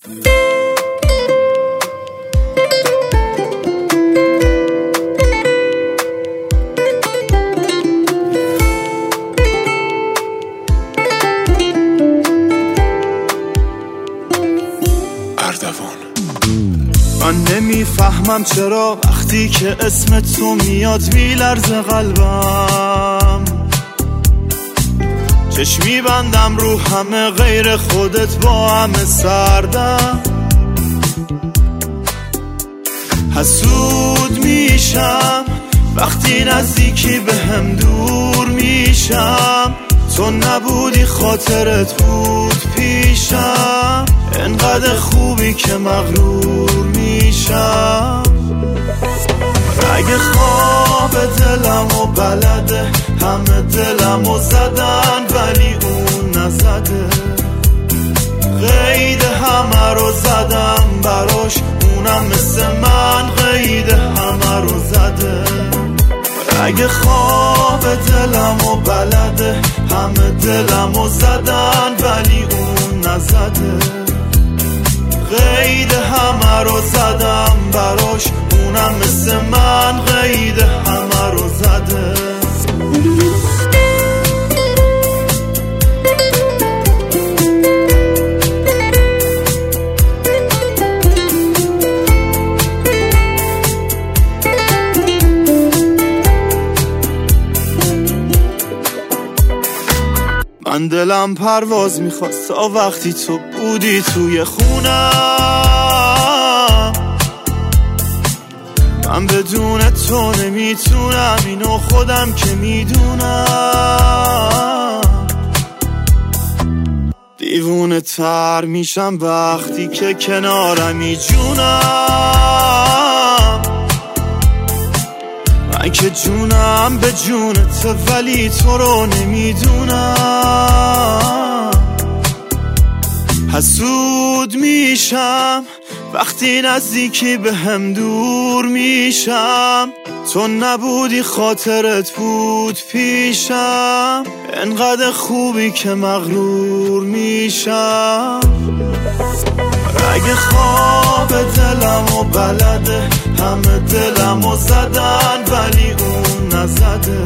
من نمیفهمم چرا وقتی که اسم تو میاد میلرزه قلبم، چشمی بندم رو همه غیر خودت با همه سردم، حسود میشم وقتی نزدیکی به هم دور میشم، تو نبودی خاطرت بود پیشم، انقدر خوبی که مغرور میشم. اگه خواب دلم و بلده همه دلم و زدن ولی اون نزده، قید همه رو زدم براش اونم مثل من قید همه رو زده. اگه خواب دلم و بلده همه دلم و زدن ولی اون نزده، قید همه رو زدم براش اونم مثل من قید همه رو زده. من دلم پرواز میخواست تا وقتی تو بودی توی خونم، من بدون تو نمیتونم اینو خودم که میدونم، دیوونه تر میشم وقتی که کنارمی جونم، من که جونم به جونت ولی تو رو نمیدونم، حسود میشم وقتی نزدیکی به هم دور میشم، تو نبودی خاطرت بود پیشم، انقدر خوبی که مغرور میشم. اگه خواب دلم و بلده همه دلم و زدن ولی اون نزده،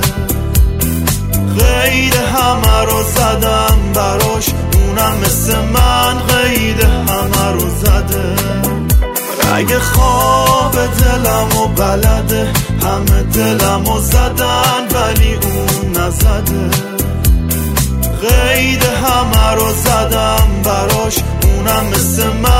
قید همه رو زدم براش اونم مثل من قید همه رو زده. اگه خواب دلم و بلده همه دلم و زدن ولی اون نزده، قید همه رو زدم براش اونم مثل من